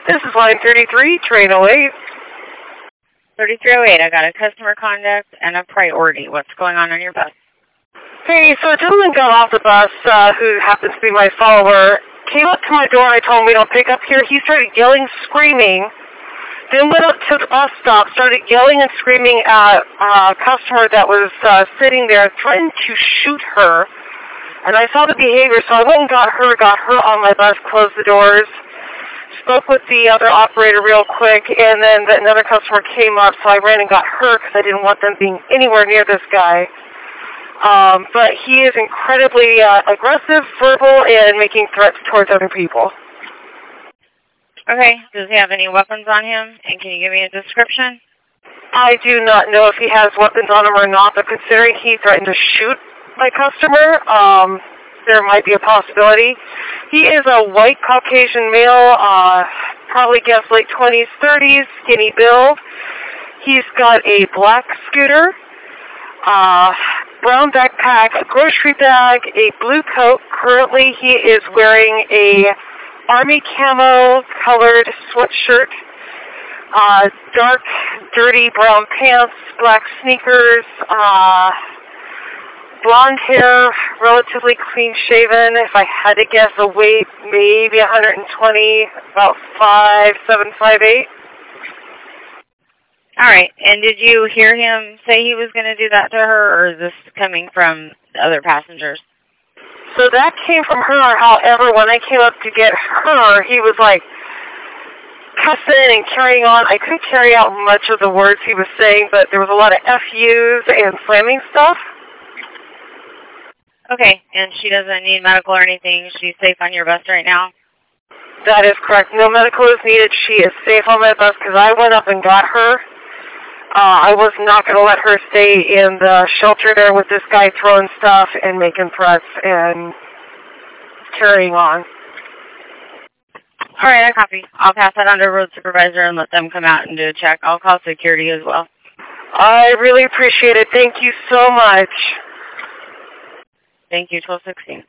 This is line 33, train 08. 3308, I got a customer conduct and a priority. What's going on your bus? Hey, so a gentleman got off the bus who happens to be my follower, came up to my door and I told him we don't pick up here. He started yelling, screaming, then went up to the bus stop, started yelling and screaming at a customer that was sitting there, threatened to shoot her. And I saw the behavior, so I went and got her on my bus, closed the doors, spoke with the other operator real quick, and then another customer came up, so I ran and got her because I didn't want them being anywhere near this guy. But he is incredibly aggressive, verbal, and making threats towards other people. Okay. Does he have any weapons on him? And can you give me a description? I do not know if he has weapons on him or not, but considering he threatened to shoot my customer, there might be a possibility. He is a white Caucasian male, probably guess late 20s, 30s, skinny build. He's got a black scooter, brown backpack, a grocery bag, a blue coat. Currently he is wearing a army camo colored sweatshirt, dark, dirty brown pants, black sneakers, blonde hair, relatively clean shaven. If I had to guess, a weight, maybe 120, about 5'7", 5'8". All right. And did you hear him say he was going to do that to her, or is this coming from the other passengers? So that came from her. However, when I came up to get her, he was like cussing and carrying on. I couldn't carry out much of the words he was saying, but there was a lot of FUs and slamming stuff. Okay, and she doesn't need medical or anything. She's safe on your bus right now? That is correct. No medical is needed. She is safe on my bus because I went up and got her. I was not going to let her stay in the shelter there with this guy throwing stuff and making threats and carrying on. All right, I copy. I'll pass that on to road supervisor and let them come out and do a check. I'll call security as well. I really appreciate it. Thank you so much. Thank you, 1216.